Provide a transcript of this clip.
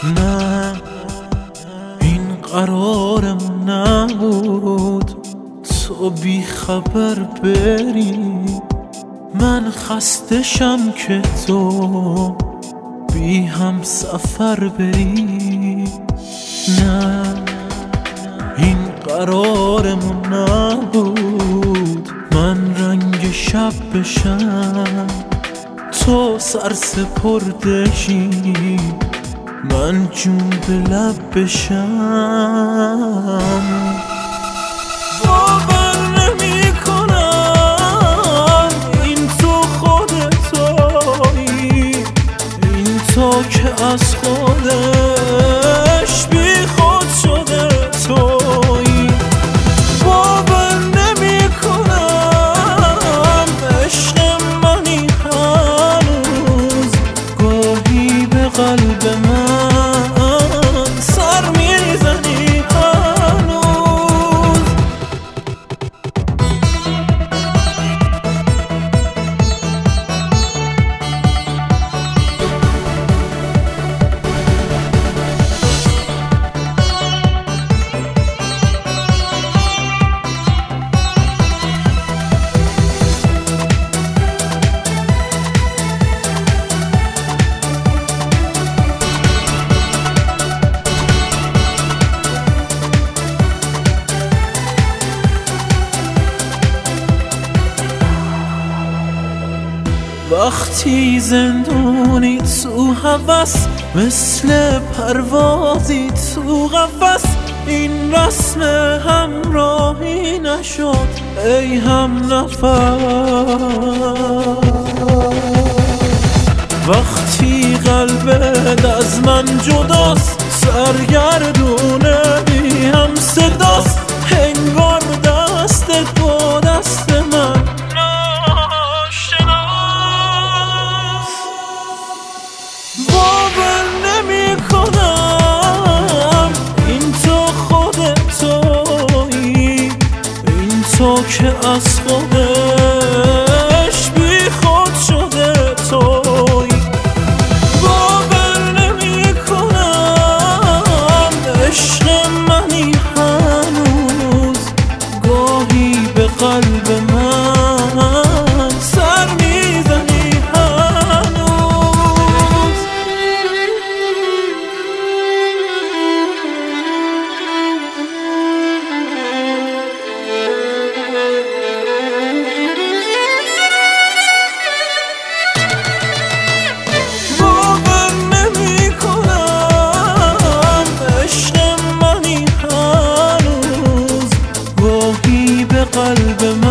نه این قرارمون نبود تو بی خبر بری. من خستشم که تو بی هم سفر بری. نه این قرارمون نبود من رنگ شب بشم تو سرسپردشی من جون به لب بشم. باور نمی کنم این تو خودتایی، این تو که از خودش بی خود شده تویی. باور نمی کنم عشق منی هنوز گاهی به قلب من سر میزنی هنوز. وقتی زندونی تو هوس مثل پروازی تو قفس، این رسم همراهی نشد ای هم نفس. وقتی قلبت از من جداست سرگردونه بی هم صداست، انگار دستت با دست من باور نمی کنم این تو خودتایی، این تو که از خودش بی خود شده تویی. باور نمی کنم عشق منی هنوز گاهی به قلب من سر میزنی هنوز. باور نمی کنم عشق منی هنوز گاهی به قلب من